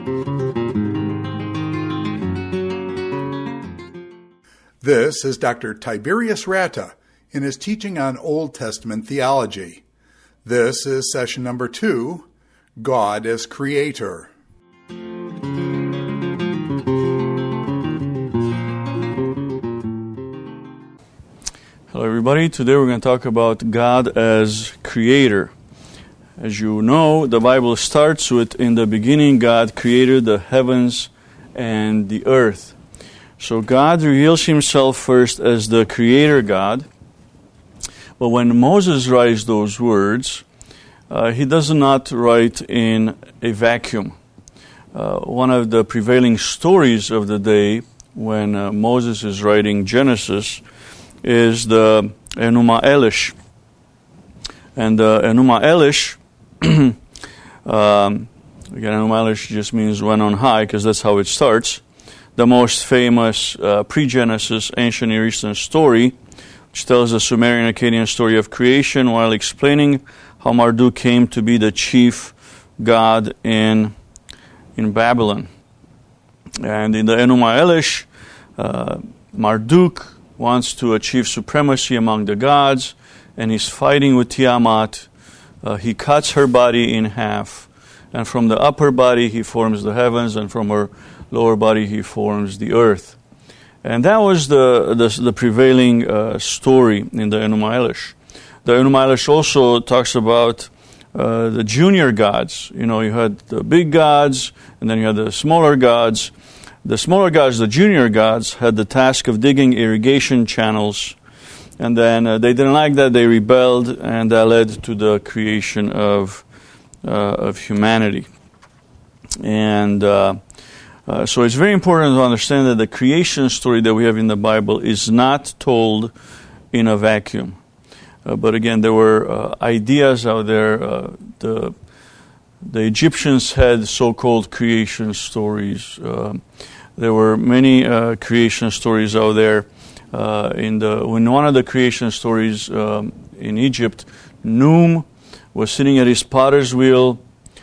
This is Dr. Tiberius Ratta in his teaching on Old Testament theology. This is session number 2, God as Creator. Hello everybody, today we're going to talk about God as Creator. As you know, the Bible starts with, in the beginning God created the heavens and the earth. So God reveals himself first as the Creator God. But when Moses writes those words, he does not write in a vacuum. One of the prevailing stories of the day when Moses is writing Genesis is the Enuma Elish. And Enuma Elish, again, Enuma Elish just means one on high because that's how it starts. The most famous pre-Genesis ancient Near Eastern story, which tells the Sumerian Akkadian story of creation while explaining how Marduk came to be the chief god in Babylon. And in the Enuma Elish, Marduk wants to achieve supremacy among the gods, and he's fighting with Tiamat. He cuts her body in half, and from the upper body he forms the heavens, and from her lower body he forms the earth. And that was the prevailing story in the Enuma Elish. The Enuma Elish also talks about the junior gods. You know, you had the big gods, and then you had the smaller gods. The smaller gods, the junior gods, had the task of digging irrigation channels, and then they didn't like that, they rebelled, and that led to the creation of humanity. And so it's very important to understand that the creation story that we have in the Bible is not told in a vacuum. But again, there were ideas out there. The Egyptians had so-called creation stories. There were many creation stories out there. In one of the creation stories in Egypt, Noom was sitting at his potter's wheel,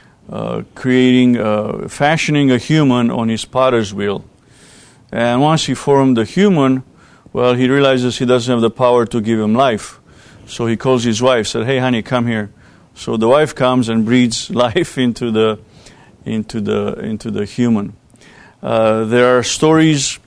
fashioning a human on his potter's wheel. And once he formed the human, well, he realizes he doesn't have the power to give him life. So he calls his wife, said, "Hey, honey, come here." So the wife comes and breathes life into the human. There are stories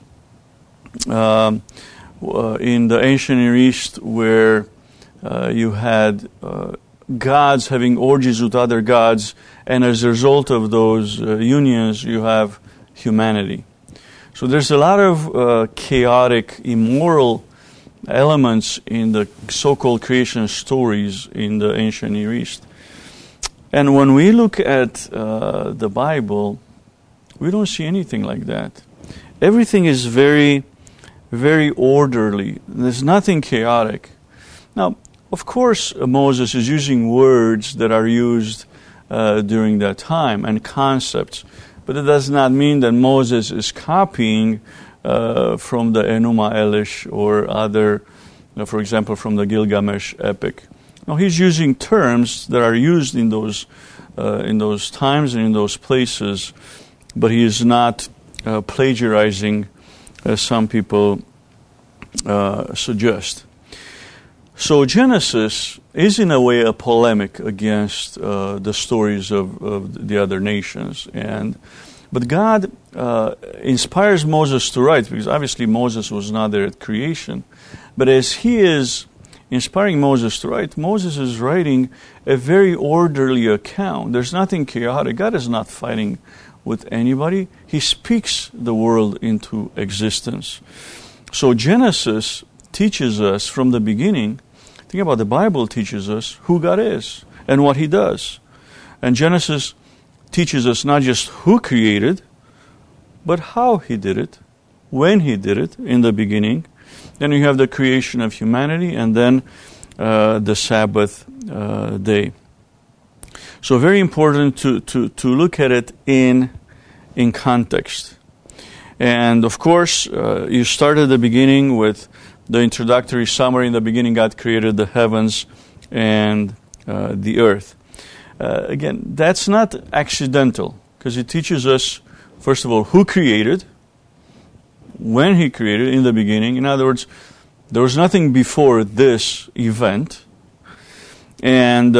in the ancient Near East where you had gods having orgies with other gods, and as a result of those unions, you have humanity. So there's a lot of chaotic, immoral elements in the so-called creation stories in the ancient Near East. And when we look at the Bible, we don't see anything like that. Everything is very, very orderly. There's nothing chaotic. Now, of course, Moses is using words that are used during that time and concepts, but it does not mean that Moses is copying from the Enuma Elish or other, for example, from the Gilgamesh epic. No, he's using terms that are used in those times and in those places, but he is not plagiarizing, as some people suggest. So Genesis is in a way a polemic against the stories of the other nations, but God inspires Moses to write, because obviously Moses was not there at creation. But as he is inspiring Moses to write, Moses is writing a very orderly account. There's nothing chaotic. God is not fighting with anybody. He speaks the world into existence. So Genesis teaches us from the beginning, think about the Bible teaches us who God is and what He does. And Genesis teaches us not just who created, but how He did it, when He did it in the beginning. Then you have the creation of humanity, and then the Sabbath day. So very important to look at it in context. And of course, you start at the beginning with the introductory summary. In the beginning, God created the heavens and the earth. Again, that's not accidental, because it teaches us first of all, who created, when he created, in the beginning. In other words, there was nothing before this event. And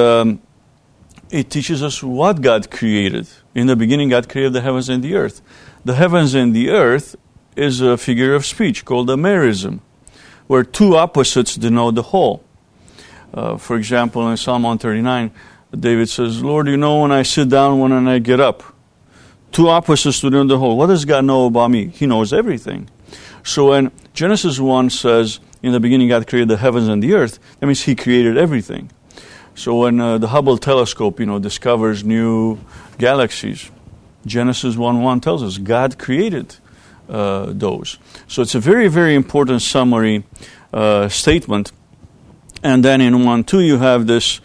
it teaches us what God created. In the beginning, God created the heavens and the earth. The heavens and the earth is a figure of speech called a merism, where two opposites denote the whole. For example, in Psalm 139, David says, Lord, you know when I sit down, when I get up. Two opposites to the whole. What does God know about me? He knows everything. So when Genesis 1 says, in the beginning God created the heavens and the earth, that means He created everything. So when the Hubble telescope, discovers new galaxies, Genesis 1:1 tells us God created those. So it's a very, very important summary statement. And then in 1:2 you have this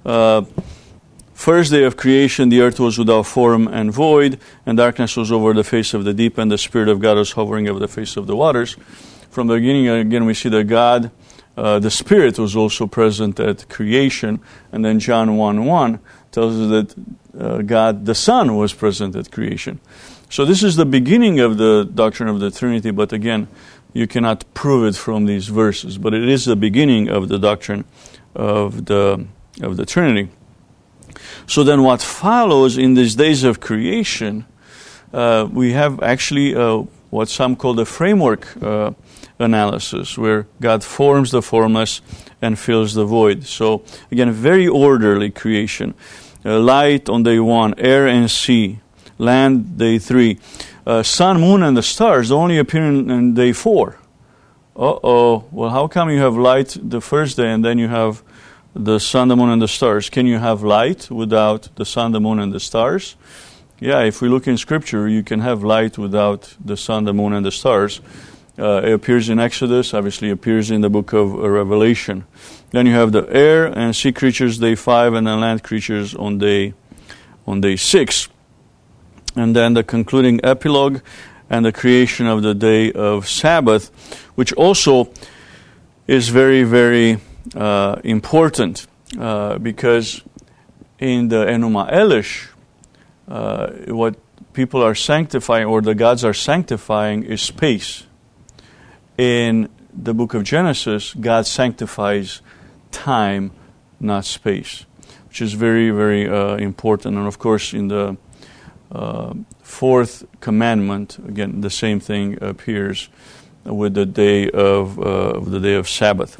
first day of creation, the earth was without form and void, and darkness was over the face of the deep, and the Spirit of God was hovering over the face of the waters. From the beginning, again, we see that God, the Spirit, was also present at creation. And then John 1:1 tells us that God, the Son, was present at creation. So this is the beginning of the doctrine of the Trinity, but again, you cannot prove it from these verses. But it is the beginning of the doctrine of the Trinity. So then what follows in these days of creation, we have actually what some call the framework analysis, where God forms the formless and fills the void. So again, very orderly creation. Light on day 1, air and sea, land day 3. Sun, moon, and the stars only appear in day 4. Well, how come you have light the first day and then you have the sun, the moon, and the stars? Can you have light without the sun, the moon, and the stars? Yeah, if we look in Scripture, you can have light without the sun, the moon, and the stars. It appears in Exodus, obviously appears in the book of Revelation. Then you have the air and sea creatures day 5, and then land creatures on day 6. And then the concluding epilogue and the creation of the day of Sabbath, which also is very, very important, because in the Enuma Elish, what people are sanctifying, or the gods are sanctifying, is space. In the book of Genesis, God sanctifies time, not space, which is very, very important. And of course, in the fourth commandment, again, the same thing appears with the day of Sabbath.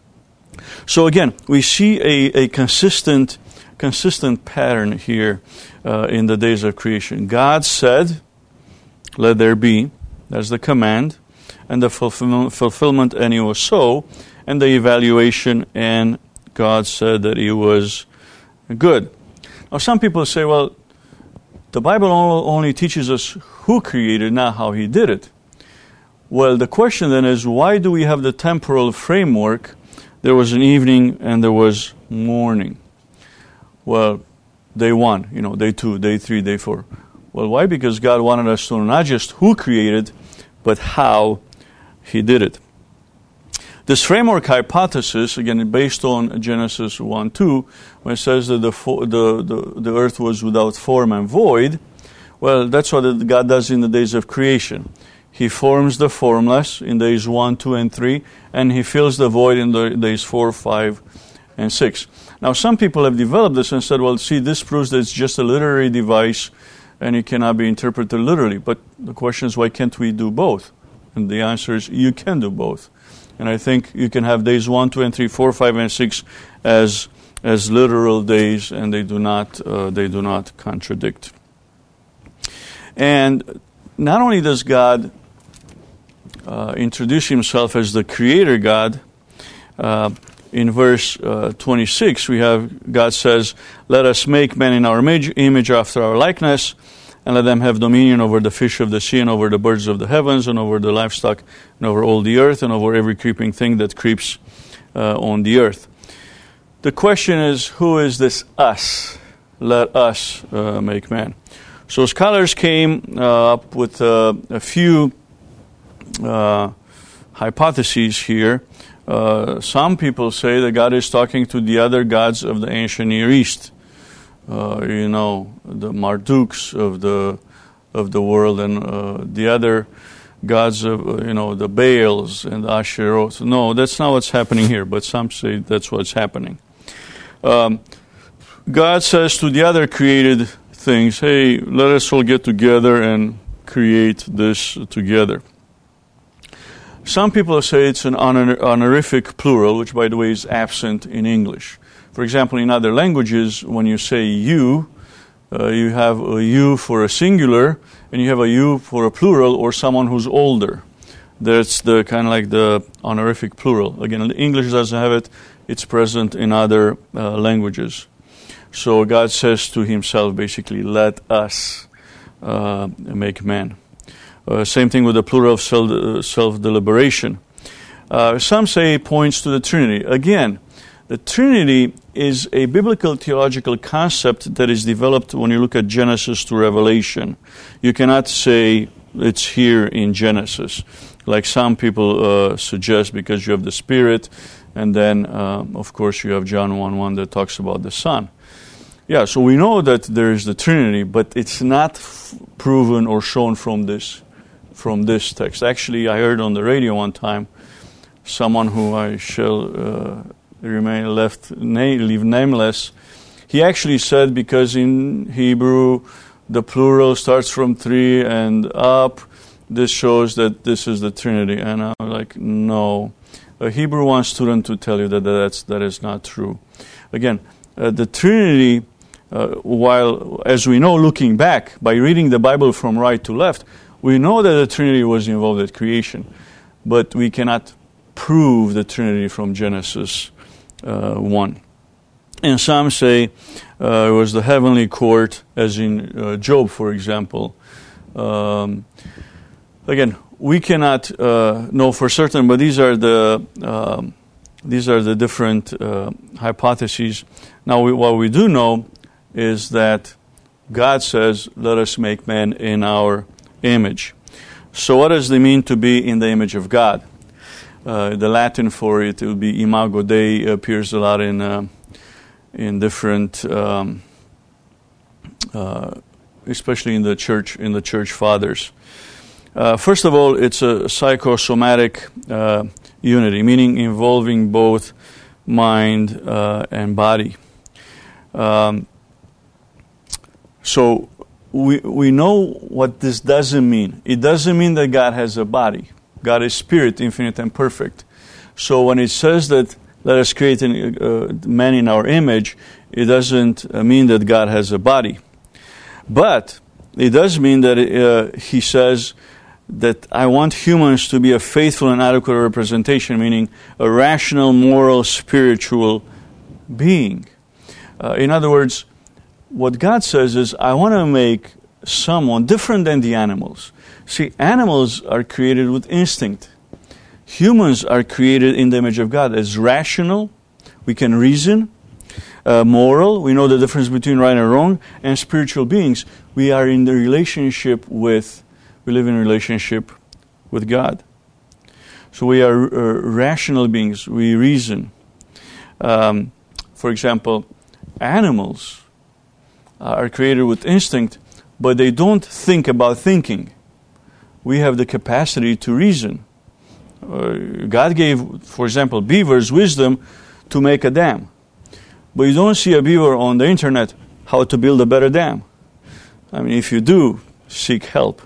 So again, we see a consistent pattern here in the days of creation. God said, "Let there be." That's the command, and the fulfillment, and it was so, and the evaluation, and God said that it was good. Now, some people say, well, the Bible only teaches us who created, not how He did it. Well, the question then is, why do we have the temporal framework? There was an evening and there was morning. Well, day 1, day 2, day 3, day 4. Well, why? Because God wanted us to know not just who created, but how He did it. This framework hypothesis, again, based on Genesis 1:2, when it says that the earth was without form and void, well, that's what God does in the days of creation. He forms the formless in days 1, 2, and 3, and He fills the void in the days 4, 5, and 6. Now, some people have developed this and said, well, see, this proves that it's just a literary device and it cannot be interpreted literally. But the question is, why can't we do both? And the answer is, you can do both. And I think you can have days 1, 2, and 3, 4, 5, and 6 as literal days, and they do not contradict. And not only does God introduce Himself as the Creator God, in verse 26 we have God says, "Let us make man in our image after our likeness, and let them have dominion over the fish of the sea, and over the birds of the heavens, and over the livestock, and over all the earth, and over every creeping thing that creeps on the earth." The question is, who is this us? Let us make man. So scholars came up with a few hypotheses here. Some people say that God is talking to the other gods of the ancient Near East. The Marduks of the of the world, and the other gods of, the Baals and the Asheroth. No, that's not what's happening here, but some say that's what's happening. God says to the other created things, hey, let us all get together and create this together. Some people say it's an honorific plural, which, by the way, is absent in English. For example, in other languages, when you say you, you have a you for a singular, and you have a you for a plural, or someone who's older. That's the kind of like the honorific plural. Again, English doesn't have it. It's present in other languages. So God says to himself, basically, let us make man. Same thing with the plural of self-deliberation. Some say it points to the Trinity. Again, the Trinity is a biblical theological concept that is developed when you look at Genesis to Revelation. You cannot say it's here in Genesis, like some people suggest, because you have the Spirit, and then, of course, you have John 1:1 that talks about the Son. Yeah, so we know that there is the Trinity, but it's not proven or shown from this text. Actually, I heard on the radio one time someone who I shall leave nameless. He actually said, because in Hebrew the plural starts from 3 and up, this shows that this is the Trinity. And I'm like, no. A Hebrew 1 student to tell you that is not true. Again, the Trinity, while, as we know, looking back, by reading the Bible from right to left, we know that the Trinity was involved at creation, but we cannot prove the Trinity from Genesis 1. And some say it was the heavenly court, as in Job, for example. Again, we cannot know for certain, but these are the different hypotheses. Now, what we do know is that God says, "Let us make man in our image." So, what does it mean to be in the image of God? The Latin for it will be imago Dei. Appears a lot in different, especially in the church fathers. First of all, it's a psychosomatic unity, meaning involving both mind and body. So we know what this doesn't mean. It doesn't mean that God has a body. God is spirit, infinite and perfect. So when it says that let us create man in our image, it doesn't mean that God has a body. But it does mean that he says that I want humans to be a faithful and adequate representation, meaning a rational, moral, spiritual being. In other words, what God says is, I want to make someone different than the animals. See, animals are created with instinct. Humans are created in the image of God as rational. We can reason. Moral. We know the difference between right and wrong. And spiritual beings. We are in the relationship with, we live in a relationship with God. So we are rational beings. We reason. For example, animals are created with instinct, but they don't think about thinking. We have the capacity to reason. God gave, for example, beavers wisdom to make a dam. But you don't see a beaver on the internet how to build a better dam. I mean, if you do, seek help.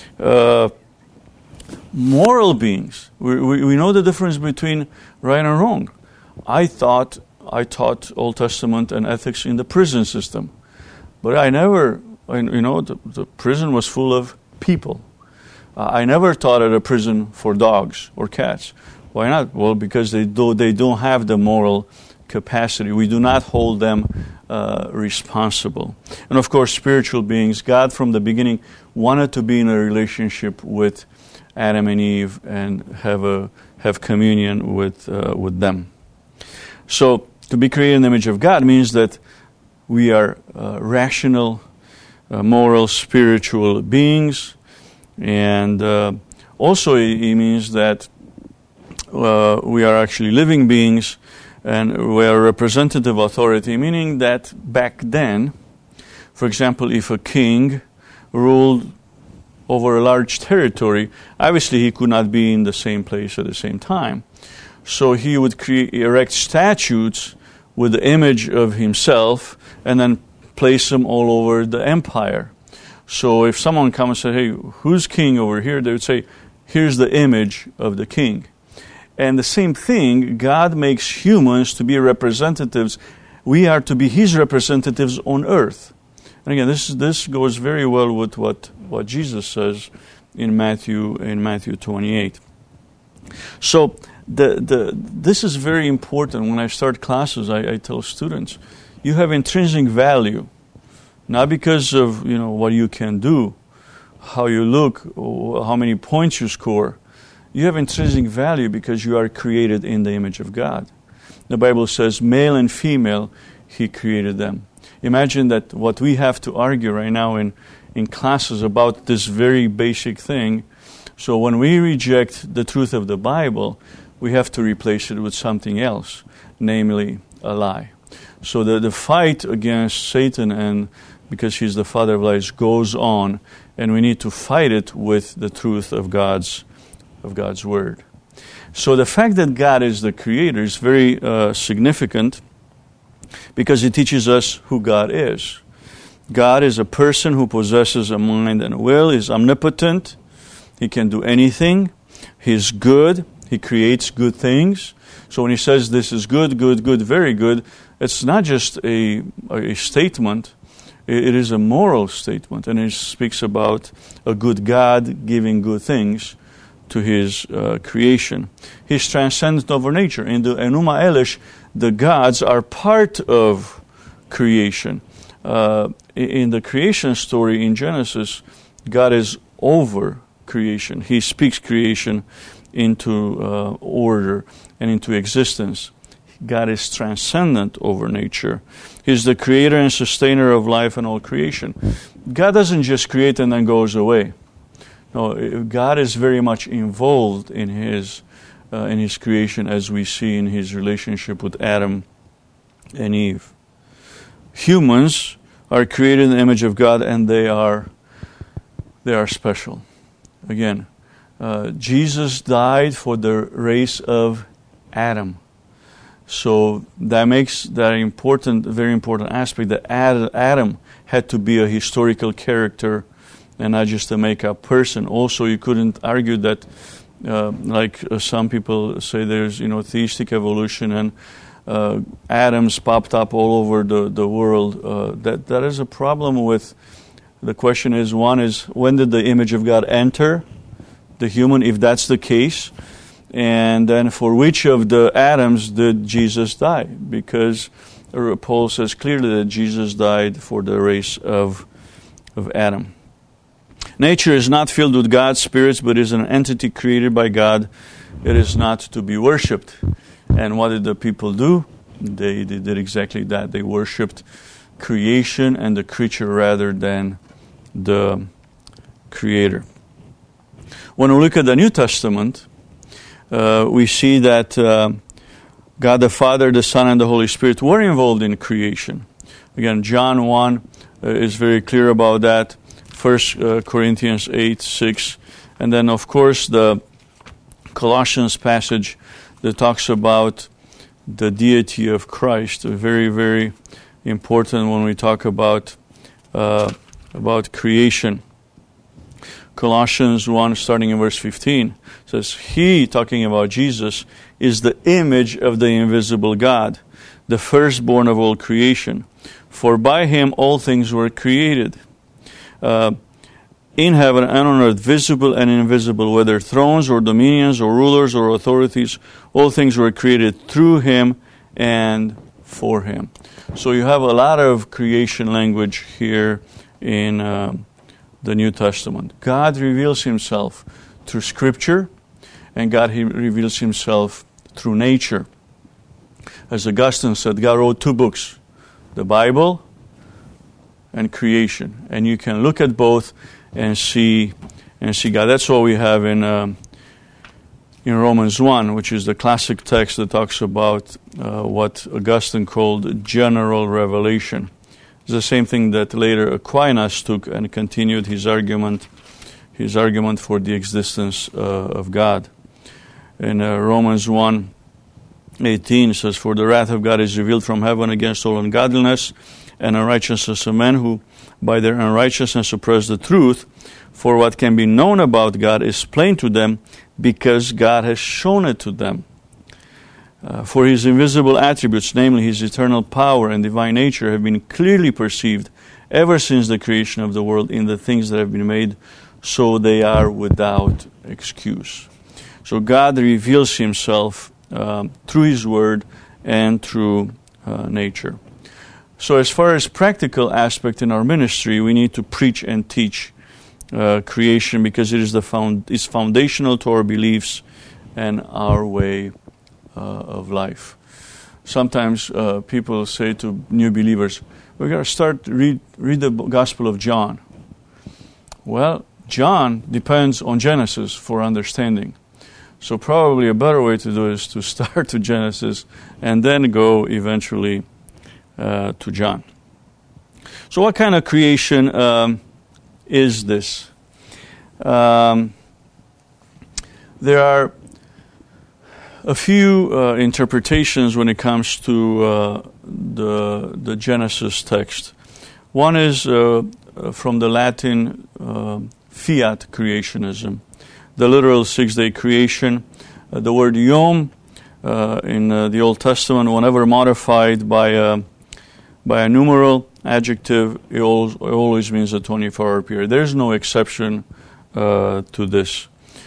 Moral beings. We know the difference between right and wrong. I taught Old Testament and ethics in the prison system. But I never, the prison was full of people. I never taught at a prison for dogs or cats. Why not? Well, because they don't have the moral capacity. We do not hold them responsible. And of course, spiritual beings. God from the beginning wanted to be in a relationship with Adam and Eve and have communion with them. So to be created in the image of God means that we are rational, moral, spiritual beings. And also it means that we are actually living beings and we are representative authority, meaning that back then, for example, if a king ruled over a large territory, obviously he could not be in the same place at the same time. So he would erect statues with the image of himself and then place them all over the empire. So if someone comes and says, hey, who's king over here? They would say, here's the image of the king. And the same thing, God makes humans to be representatives. We are to be his representatives on earth. And again, this goes very well with what Jesus says in Matthew 28. So this is very important. When I start classes, I tell students, you have intrinsic value, not because of what you can do, how you look, or how many points you score. You have intrinsic value because you are created in the image of God. The Bible says, male and female, he created them. Imagine that what we have to argue right now in classes about this very basic thing. So when we reject the truth of the Bible, we have to replace it with something else, namely a lie. So the fight against Satan, and because he's the father of lies, goes on, and we need to fight it with the truth of God's word. So the fact that God is the creator is very significant, because it teaches us who God is. God is a person who possesses a mind and a will. He's omnipotent. He can do anything. He's good. He creates good things. So when he says this is good, good, good, very good, it's not just a statement. It is a moral statement. And it speaks about a good God giving good things to his creation. He's transcendent over nature. In the Enuma Elish, the gods are part of creation. In the creation story in Genesis, God is over creation. He speaks creation into order and into existence. God is transcendent over nature. He's the creator and sustainer of life and all creation. God doesn't just create and then goes away. No, God is very much involved in his creation, as we see in his relationship with Adam and Eve. Humans are created in the image of God, and they are special. Again, Jesus died for the race of Adam. So that makes that very important aspect, that Adam had to be a historical character and not just a make-up person. Also, you couldn't argue that, like some people say, there's theistic evolution and atoms popped up all over the world. That is a problem with. The question is, one is, when did the image of God enter the human, if that's the case? And then for which of the atoms did Jesus die? Because Paul says clearly that Jesus died for the race of Adam. Nature is not filled with God's spirits, but is an entity created by God. It is not to be worshipped. And what did the people do? They did exactly that. They worshipped creation and the creature rather than the Creator. When we look at the New Testament, we see that God the Father, the Son, and the Holy Spirit were involved in creation. Again, John 1 is very clear about that. 1 Corinthians 8:6. And then, of course, the Colossians passage that talks about the deity of Christ. Very, very important when we talk about creation. Colossians 1, starting in verse 15, says, He, talking about Jesus, is the image of the invisible God, the firstborn of all creation. For by him all things were created, in heaven and on earth, visible and invisible, whether thrones or dominions or rulers or authorities, all things were created through him and for him. So you have a lot of creation language here in the New Testament. God reveals himself through Scripture, and God reveals himself through nature. As Augustine said, God wrote 2 books, the Bible and creation. And you can look at both and see God. That's what we have in Romans 1, which is the classic text that talks about what Augustine called general revelation. It's the same thing that later Aquinas took and continued his argument his argument for the existence of God. In Romans 1:18 says, "For the wrath of God is revealed from heaven against all ungodliness and unrighteousness of men who by their unrighteousness suppress the truth. For what can be known about God is plain to them, because God has shown it to them. For his invisible attributes, namely his eternal power and divine nature, have been clearly perceived ever since the creation of the world in the things that have been made, so they are without excuse." So God reveals himself through his word and through nature. So as far as practical aspect in our ministry, we need to preach and teach creation, because it is is foundational to our beliefs and our way of life. Sometimes people say to new believers, "We got to read the Gospel of John." Well, John depends on Genesis for understanding. So probably a better way to do it is to start to Genesis and then go eventually to John. So what kind of creation is this? There are a few interpretations when it comes to the Genesis text. One is from the Latin fiat creationism, the literal six-day creation. The word yom in the Old Testament, whenever modified by a numeral adjective, it always means a 24-hour period. There's no exception to this.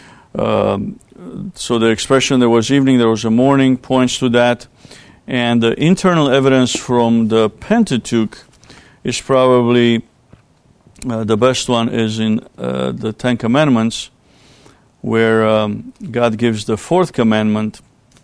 So the expression "there was evening, there was a morning" points to that. And the internal evidence from the Pentateuch is probably the best one is in the Ten Commandments, where God gives the fourth commandment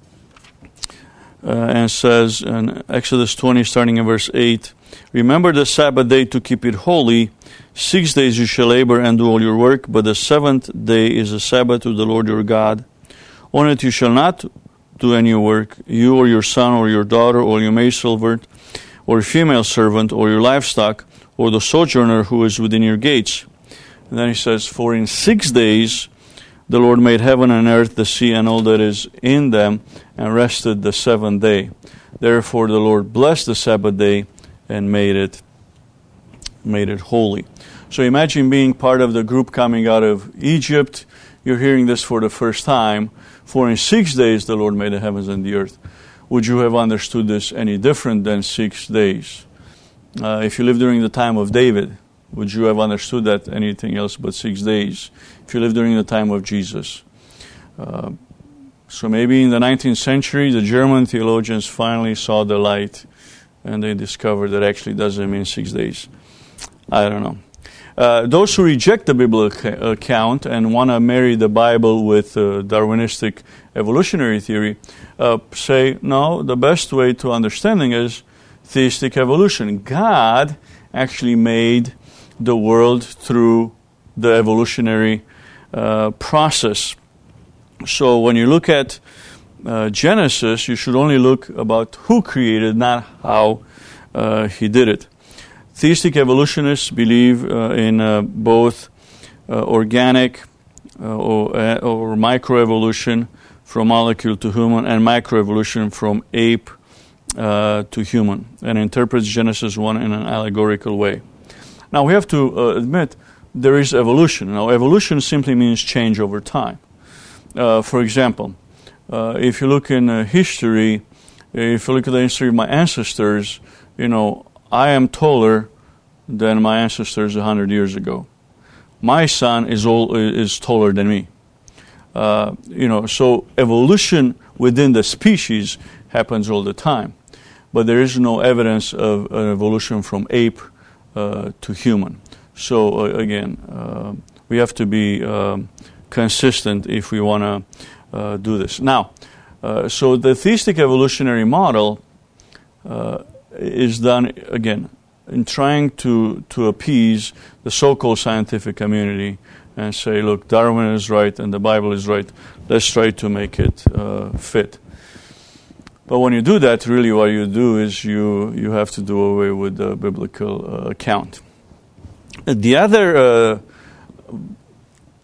and says in Exodus 20, starting in verse 8, "Remember the Sabbath day to keep it holy. 6 days you shall labor and do all your work, but the seventh day is a Sabbath to the Lord your God. On it you shall not do any work, you or your son or your daughter or your maidservant or female servant or your livestock or the sojourner who is within your gates." And then he says, "For in 6 days the Lord made heaven and earth, the sea, and all that is in them, and rested the seventh day. Therefore the Lord blessed the Sabbath day and made it holy." So imagine being part of the group coming out of Egypt. You're hearing this for the first time. "For in 6 days the Lord made the heavens and the earth." Would you have understood this any different than 6 days? If you lived during the time of David, would you have understood that anything else but 6 days? If you lived during the time of Jesus. So maybe in the 19th century, the German theologians finally saw the light and they discovered that actually doesn't mean 6 days. I don't know. Those who reject the biblical account and want to marry the Bible with Darwinistic evolutionary theory say, no, the best way to understanding is theistic evolution. God actually made the world through the evolutionary process. So when you look at Genesis, you should only look about who created, not how he did it. Theistic evolutionists believe in both organic or microevolution from molecule to human and microevolution from ape to human, and interprets Genesis 1 in an allegorical way. Now we have to admit there is evolution. Now evolution simply means change over time. For example, if you look in history, if you look at the history of my ancestors, I am taller than my ancestors 100 years ago. My son is taller than me. So evolution within the species happens all the time, but there is no evidence of an evolution from ape to human. So again, we have to be consistent if we want to do this. Now, so the theistic evolutionary model is done, again, in trying to appease the so-called scientific community and say, look, Darwin is right and the Bible is right. Let's try to make it fit. But when you do that, really what you do is you have to do away with the biblical account. The other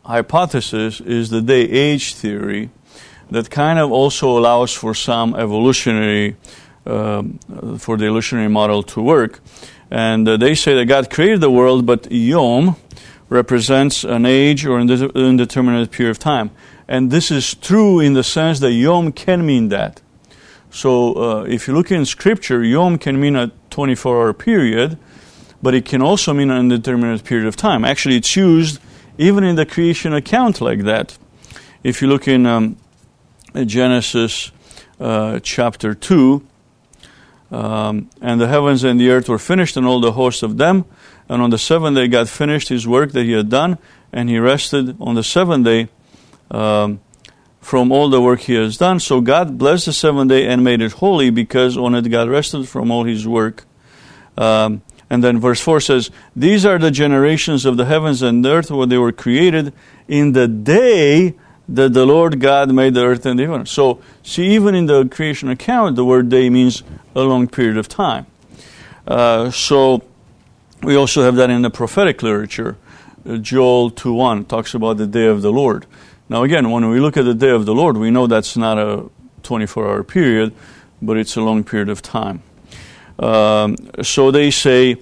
hypothesis is the day-age theory that kind of also allows for some evolutionary, for the evolutionary model to work. And they say that God created the world, but Yom represents an age or an indeterminate period of time. And this is true in the sense that Yom can mean that. So if you look in Scripture, Yom can mean a 24-hour period, but it can also mean an indeterminate period of time. Actually, it's used even in the creation account like that. If you look in Genesis chapter 2, and the heavens and the earth were finished, and all the hosts of them. And on the seventh day God finished his work that he had done, and he rested on the seventh day from all the work he has done. So God blessed the seventh day and made it holy, because on it God rested from all his work. And then verse 4 says, these are the generations of the heavens and the earth when they were created in the day that the Lord God made the earth and the heaven. So, see, even in the creation account, the word day means a long period of time. So, we also have that in the prophetic literature. Joel 2:1 talks about the day of the Lord. Now, again, when we look at the day of the Lord, we know that's not a 24-hour period, but it's a long period of time. So they say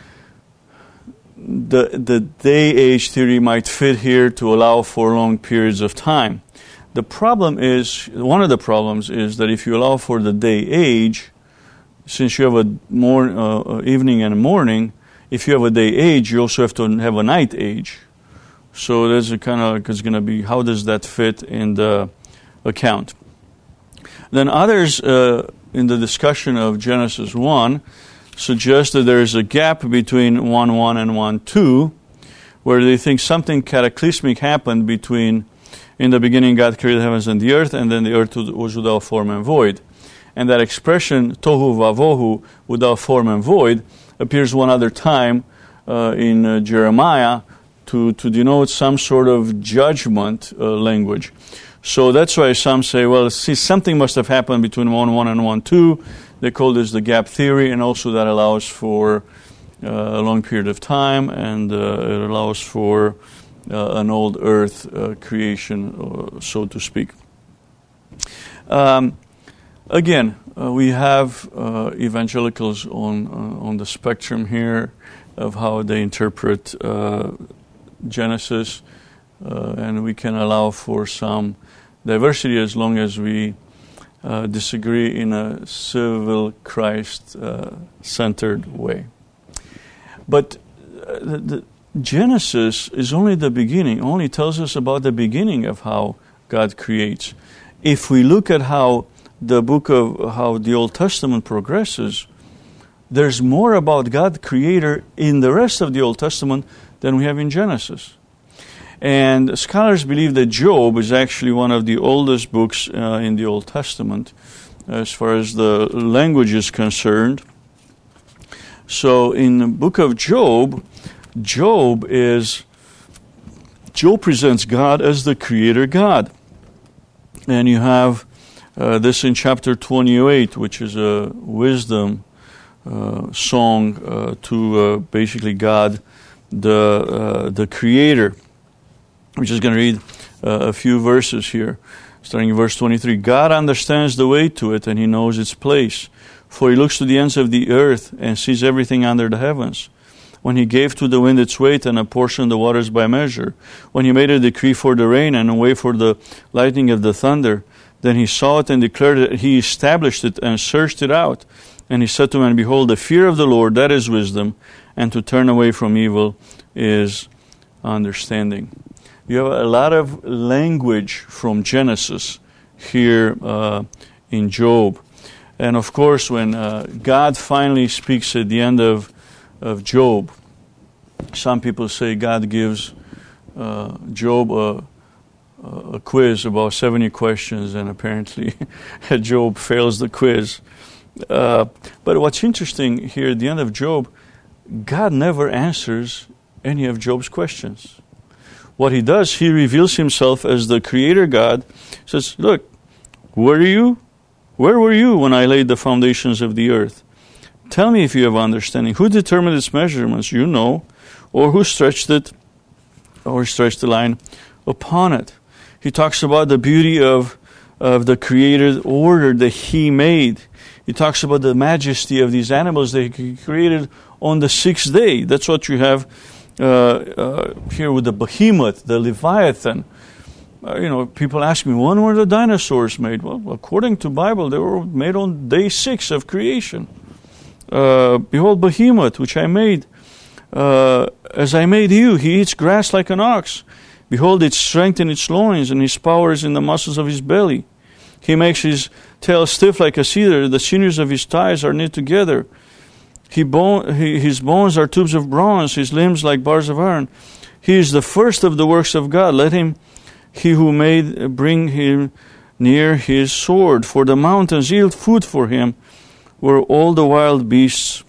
the day-age theory might fit here to allow for long periods of time. The problem is, one of the problems is that if you allow for the day-age, since you have a evening and a morning, if you have a day-age, you also have to have a night-age. So there's a kind of, it's going to be, how does that fit in the account? Then others in the discussion of Genesis 1 suggest that there is a gap between 1:1 and 1:2, where they think something cataclysmic happened between, in the beginning God created the heavens and the earth, and then the earth was without form and void. And that expression, tohu vavohu, without form and void, appears one other time in Jeremiah to denote some sort of judgment language. So that's why some say, well, see, something must have happened between 1:1 and 1:2. They call this the gap theory, and also that allows for a long period of time, and it allows for an old earth creation, so to speak. Again, we have evangelicals on the spectrum here of how they interpret Genesis, and we can allow for some diversity as long as we disagree in a civil, Christ-centered way. But the Genesis is only the beginning, only tells us about the beginning of how God creates. If we look at how the Old Testament progresses, there's more about God Creator in the rest of the Old Testament than we have in Genesis. And scholars believe that Job is actually one of the oldest books in the Old Testament as far as the language is concerned. So in the book of Job, Job presents God as the Creator God. And you have this in chapter 28, which is a wisdom song to basically God, the Creator. We're just going to read a few verses here, starting in verse 23. God understands the way to it, and he knows its place. For he looks to the ends of the earth and sees everything under the heavens. When he gave to the wind its weight and apportioned the waters by measure. When he made a decree for the rain and a way for the lightning of the thunder. Then he saw it and declared it. He established it and searched it out. And he said to man, behold, the fear of the Lord, that is wisdom, and to turn away from evil is understanding. You have a lot of language from Genesis here in Job. And of course, when God finally speaks at the end of Job, some people say God gives Job a quiz about 70 questions, and apparently Job fails the quiz. But what's interesting here at the end of Job, God never answers any of Job's questions. What he does, he reveals himself as the Creator God. He says, look, where are you? Where were you when I laid the foundations of the earth? Tell me if you have understanding. Who determined its measurements? You know. Or who stretched it or stretch the line upon it. He talks about the beauty of the created order that He made. He talks about the majesty of these animals that He created on the sixth day. That's what you have here with the behemoth, the Leviathan. People ask me, when were the dinosaurs made? Well, according to Bible, they were made on day 6 of creation. Behold, behemoth, which I made. As I made you, he eats grass like an ox. Behold, its strength in its loins, and his power is in the muscles of his belly. He makes his tail stiff like a cedar. The sinews of his thighs are knit together. His bones are tubes of bronze, his limbs like bars of iron. He is the first of the works of God. Let him, he who made, bring him near his sword. For the mountains yield food for him, where all the wild beasts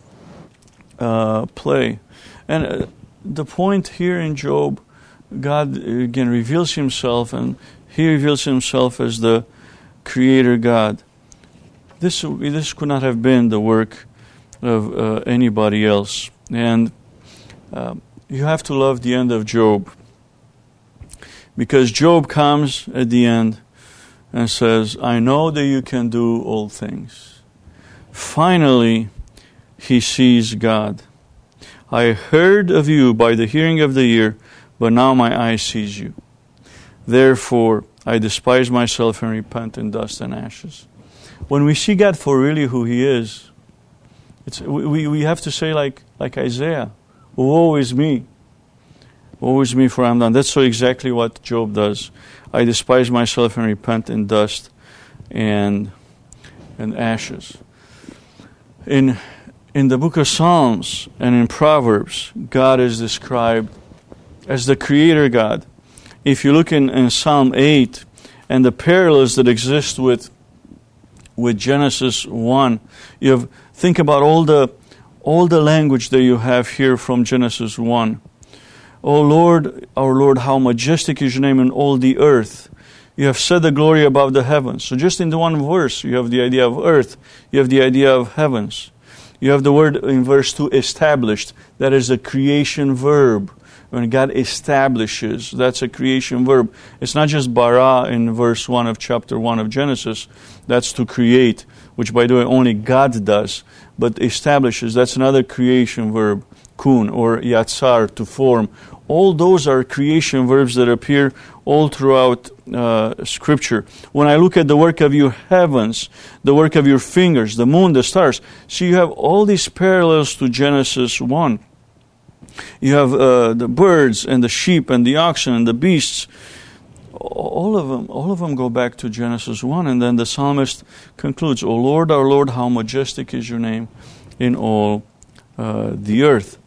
play. And the point here in Job, God again reveals Himself, and He reveals Himself as the Creator God. This could not have been the work of anybody else. And you have to love the end of Job, because Job comes at the end and says, I know that you can do all things. Finally, he sees God. I heard of you by the hearing of the ear, but now my eye sees you. Therefore, I despise myself and repent in dust and ashes. When we see God for really who He is, we have to say like Isaiah, woe is me. Woe is me, for I am done. That's so exactly what Job does. I despise myself and repent in dust and ashes. In the book of Psalms and in Proverbs, God is described as the Creator God. If you look in Psalm 8 and the parallels that exist with Genesis 1, think about all the language that you have here from Genesis 1. O Lord, our Lord, how majestic is your name in all the earth. You have set the glory above the heavens. So just in the one verse, you have the idea of earth. You have the idea of heavens. You have the word in verse 2, established. That is a creation verb. When God establishes, that's a creation verb. It's not just bara in verse 1 of chapter 1 of Genesis. That's to create, which by the way only God does. But establishes, that's another creation verb. Kun or yatsar, to form. All those are creation verbs that appear all throughout Scripture. When I look at the work of your heavens, the work of your fingers, the moon, the stars, see you have all these parallels to Genesis 1. You have the birds and the sheep and the oxen and the beasts. All of them go back to Genesis 1. And then the psalmist concludes, O Lord, our Lord, how majestic is your name in all the earth.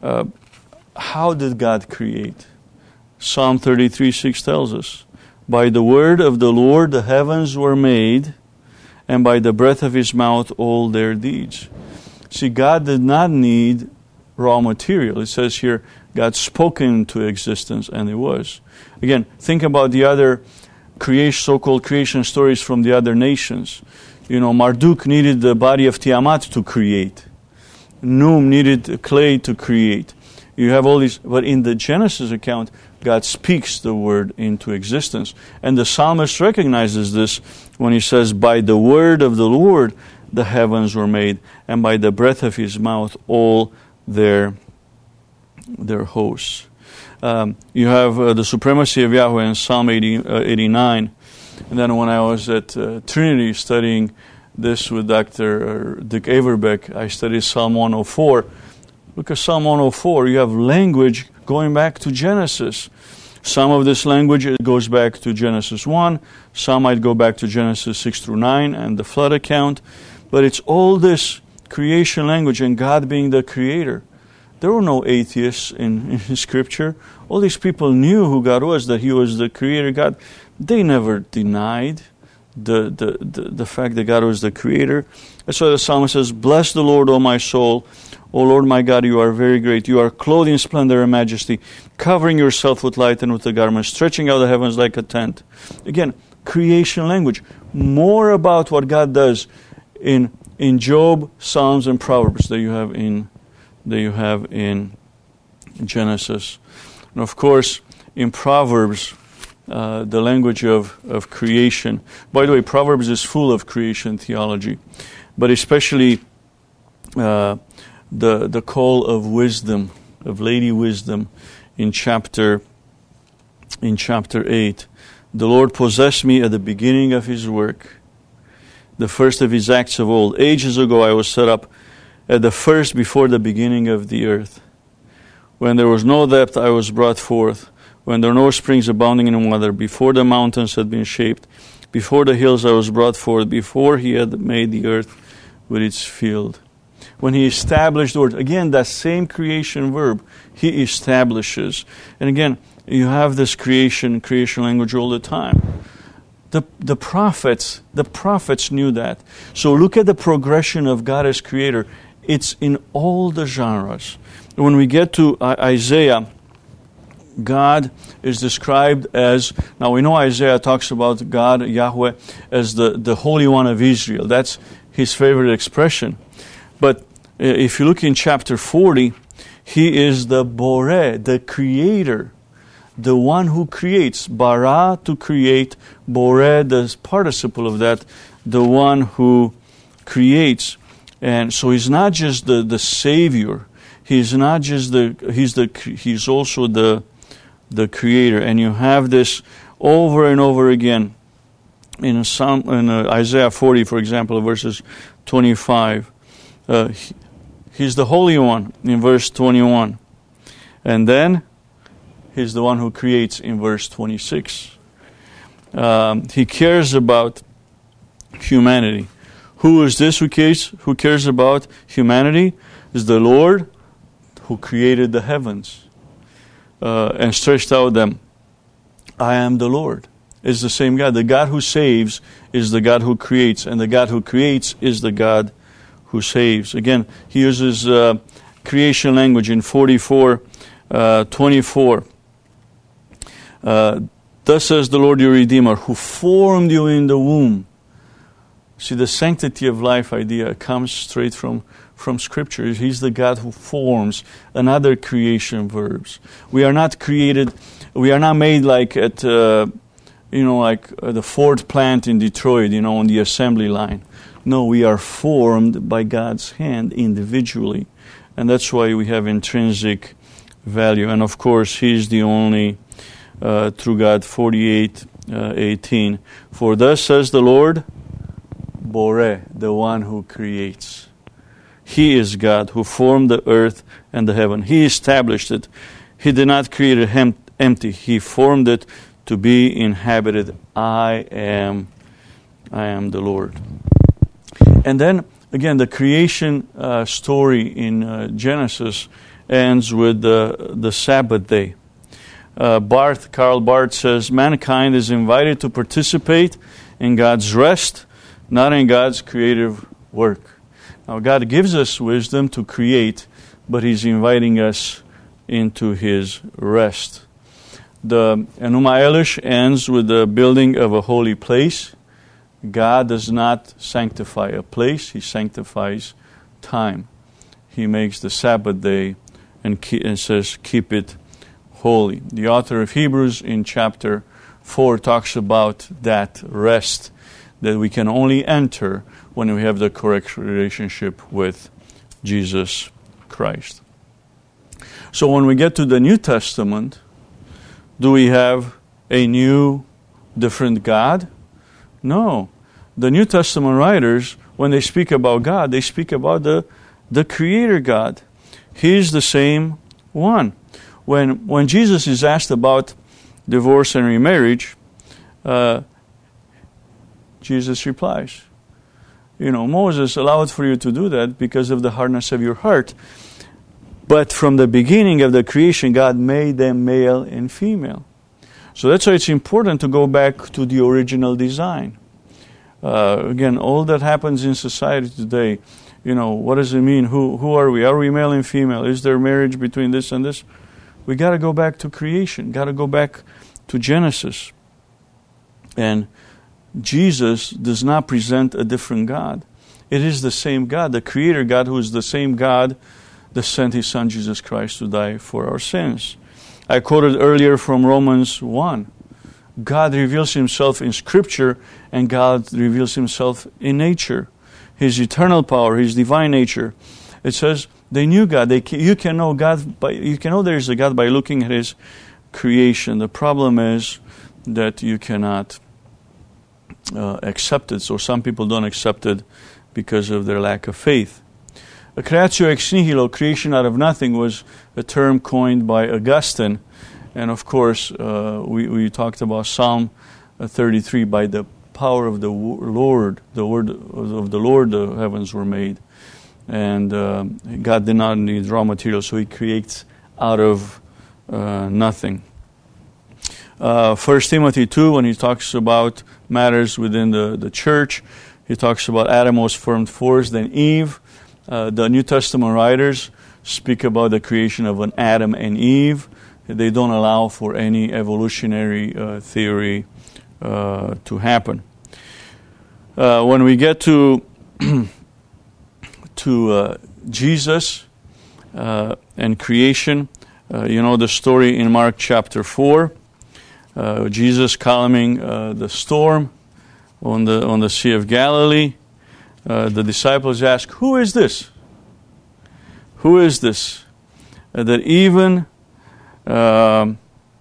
How did God create? Psalm 33:6 tells us, by the word of the Lord the heavens were made, and by the breath of His mouth all their deeds. See, God did not need raw material. It says here, God spoke into existence, and it was. Again, think about the other so-called creation stories from the other nations. Marduk needed the body of Tiamat to create. Noom needed clay to create. You have all these, but in the Genesis account, God speaks the word into existence. And the psalmist recognizes this when he says, by the word of the Lord the heavens were made, and by the breath of His mouth all their hosts. You have the supremacy of Yahweh in Psalm 89. And then when I was at Trinity studying this with Dr. Dick Averbeck, I studied Psalm 104. Look at Psalm 104. You have language going back to Genesis. Some of this language goes back to Genesis 1. Some might go back to Genesis 6 through 9 and the flood account. But it's all this creation language and God being the creator. There were no atheists in Scripture. All these people knew who God was, that He was the creator God. They never denied the fact that God was the creator. That's why the psalmist says, bless the Lord, O my soul. O Lord my God, you are very great. You are clothed in splendor and majesty, covering yourself with light and with the garment, stretching out the heavens like a tent. Again, creation language. More about what God does in Job, Psalms, and Proverbs that you have in Genesis. And of course, in Proverbs, the language of creation. By the way, Proverbs is full of creation theology, but especially the call of wisdom, of Lady Wisdom, in chapter 8. The Lord possessed me at the beginning of His work, the first of His acts of old. Ages ago I was set up at the first before the beginning of the earth. When there was no depth, I was brought forth. When there were no springs abounding in water, before the mountains had been shaped, before the hills I was brought forth, before He had made the earth with its field. When He established the world, again, that same creation verb, He establishes. And again, you have this creation language all the time. The prophets knew that. So look at the progression of God as creator. It's in all the genres. When we get to Isaiah, God is described as, now we know Isaiah talks about God, Yahweh, as the Holy One of Israel. That's his favorite expression. But if you look in chapter 40, He is the Boreh, the creator, the one who creates. Bara, to create. Boreh, the participle of that, the one who creates. And so He's not just the Savior. He's not just He's also the creator. And you have this over and over again in Isaiah 40, for example, verses 25. He's the Holy One in verse 21. And then He's the one who creates in verse 26. He cares about humanity. Who is this who cares about humanity? Is the Lord who created the heavens and stretched out them. I am the Lord. It's the same God. The God who saves is the God who creates, and the God who creates is the God who saves. Again, He uses creation language in 44:24. Thus says the Lord your Redeemer, who formed you in the womb. See, the sanctity of life idea comes straight from Scripture. He's the God who forms. Another creation verbs. We are not created. We are not made like at the Ford plant in Detroit, on the assembly line. No, we are formed by God's hand individually, and that's why we have intrinsic value. And of course, He's the only true God. 48:18. For thus says the Lord, Boreh, the one who creates. He is God who formed the earth and the heaven. He established it. He did not create it empty. He formed it to be inhabited. I am the Lord. And then, again, the creation story in Genesis ends with the Sabbath day. Karl Barth says, mankind is invited to participate in God's rest, not in God's creative work. Now, God gives us wisdom to create, but He's inviting us into His rest. The Enuma Elish ends with the building of a holy place. God does not sanctify a place, He sanctifies time. He makes the Sabbath day and says, keep it holy. The author of Hebrews in chapter 4 talks about that rest that we can only enter when we have the correct relationship with Jesus Christ. So when we get to the New Testament, do we have a new, different God? No. The New Testament writers, when they speak about God, they speak about the Creator God. He's the same one. When Jesus is asked about divorce and remarriage, Jesus replies, Moses allowed for you to do that because of the hardness of your heart. But from the beginning of the creation, God made them male and female. So that's why it's important to go back to the original design. Again, all that happens in society today, what does it mean? Who are we? Are we male and female? Is there marriage between this and this? We got to go back to creation. Got to go back to Genesis. And Jesus does not present a different God. It is the same God, the Creator God, who is the same God that sent His Son Jesus Christ to die for our sins. I quoted earlier from Romans 1. God reveals himself in Scripture, and God reveals himself in nature. His eternal power, his divine nature. It says they knew God. You can know God you can know there is a God by looking at his creation. The problem is that you cannot accept it. So some people don't accept it because of their lack of faith. Creatio ex nihilo, creation out of nothing, was a term coined by Augustine. And of course, we talked about Psalm 33, by the power of the Lord, the word of the Lord, the heavens were made. And God did not need raw material, so he creates out of nothing. 1 Timothy 2, when he talks about matters within the church, he talks about Adam was formed first, then Eve. The New Testament writers speak about the creation of an Adam and Eve. They don't allow for any evolutionary theory to happen. When we get to Jesus and creation, you know the story in Mark chapter 4. Jesus calming the storm on the Sea of Galilee. The disciples ask, "Who is this? Who is this that even the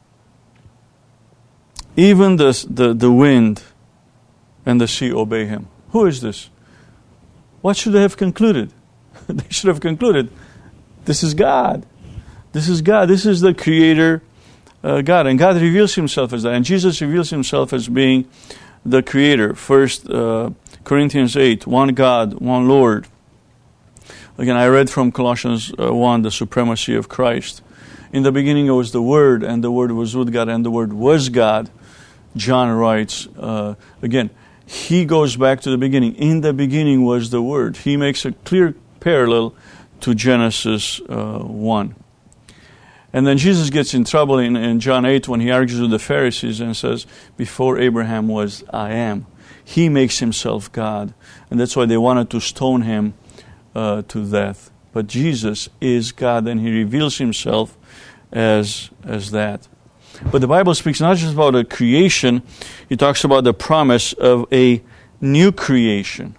wind and the sea obey him?" Who is this? What should they have concluded? They should have concluded, this is God. This is God. This is the Creator God. And God reveals himself as that. And Jesus reveals himself as being the Creator. 1 Corinthians 8, one God, one Lord. Again, I read from Colossians 1, the supremacy of Christ. In the beginning was the Word, and the Word was with God, and the Word was God. John writes, again, he goes back to the beginning. In the beginning was the Word. He makes a clear parallel to Genesis 1. And then Jesus gets in trouble in John 8 when he argues with the Pharisees and says, before Abraham was, I am. He makes himself God. And that's why they wanted to stone him to death. But Jesus is God, and he reveals himself as that. But the Bible speaks not just about a creation, it talks about the promise of a new creation.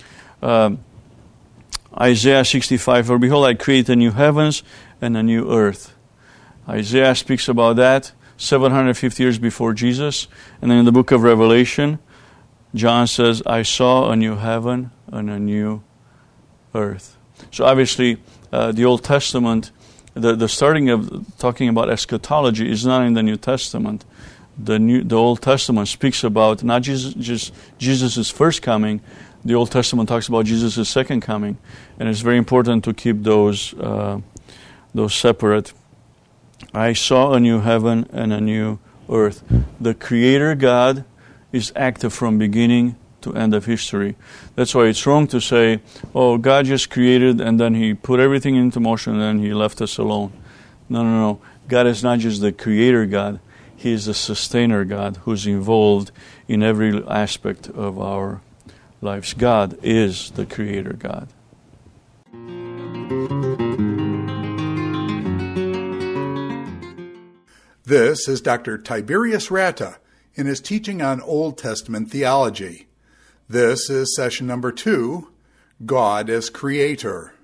Isaiah 65, for behold, I create a new heavens and a new earth. Isaiah speaks about that 750 years before Jesus. And then in the book of Revelation, John says, I saw a new heaven and a new earth. So obviously, the Old Testament, the starting of talking about eschatology is not in the New Testament. The Old Testament speaks about not just Jesus' first coming. The Old Testament talks about Jesus' second coming, and it's very important to keep those separate. I saw a new heaven and a new earth. The Creator God is active from beginning to end of history. That's why it's wrong to say, oh, God just created and then he put everything into motion and then he left us alone. No. God is not just the Creator God. He is the sustainer God who's involved in every aspect of our lives. God is the Creator God. This is Dr. Tiberius Ratta in his teaching on Old Testament theology. This is session number 2, God as Creator.